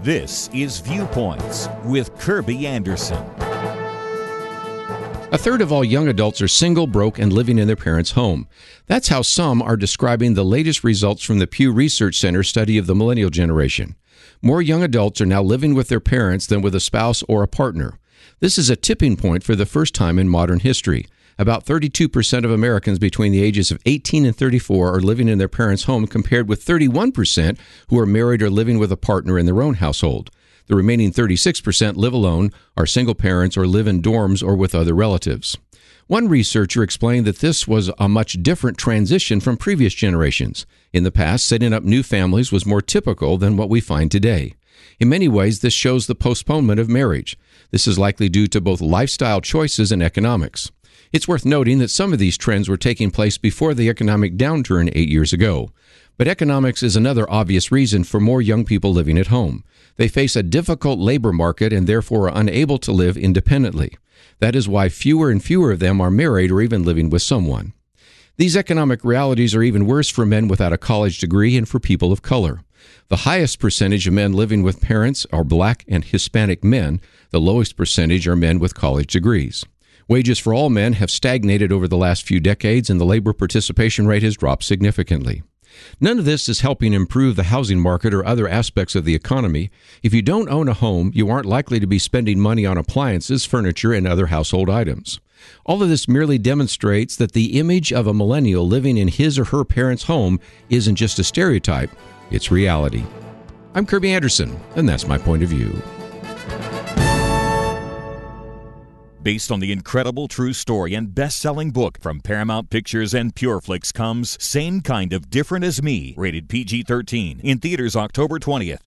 This is Viewpoints with Kirby Anderson. A third of all young adults are single, broke, and living in their parents' home. That's how some are describing the latest results from the Pew Research Center study of the millennial generation. More young adults are now living with their parents than with a spouse or a partner. This is a tipping point for the first time in modern history. About 32% of Americans between the ages of 18 and 34 are living in their parents' home, compared with 31% who are married or living with a partner in their own household. The remaining 36% live alone, are single parents, or live in dorms or with other relatives. One researcher explained that this was a much different transition from previous generations. In the past, setting up new families was more typical than what we find today. In many ways, this shows the postponement of marriage. This is likely due to both lifestyle choices and economics. It's worth noting that some of these trends were taking place before the economic downturn 8 years ago. But economics is another obvious reason for more young people living at home. They face a difficult labor market and therefore are unable to live independently. That is why fewer and fewer of them are married or even living with someone. These economic realities are even worse for men without a college degree and for people of color. The highest percentage of men living with parents are Black and Hispanic men. The lowest percentage are men with college degrees. Wages for all men have stagnated over the last few decades, and the labor participation rate has dropped significantly. None of this is helping improve the housing market or other aspects of the economy. If you don't own a home, you aren't likely to be spending money on appliances, furniture, and other household items. All of this merely demonstrates that the image of a millennial living in his or her parents' home isn't just a stereotype, it's reality. I'm Kirby Anderson, and that's my point of view. Based on the incredible true story and best-selling book from Paramount Pictures and PureFlix comes Same Kind of Different as Me, rated PG-13, in theaters October 20th.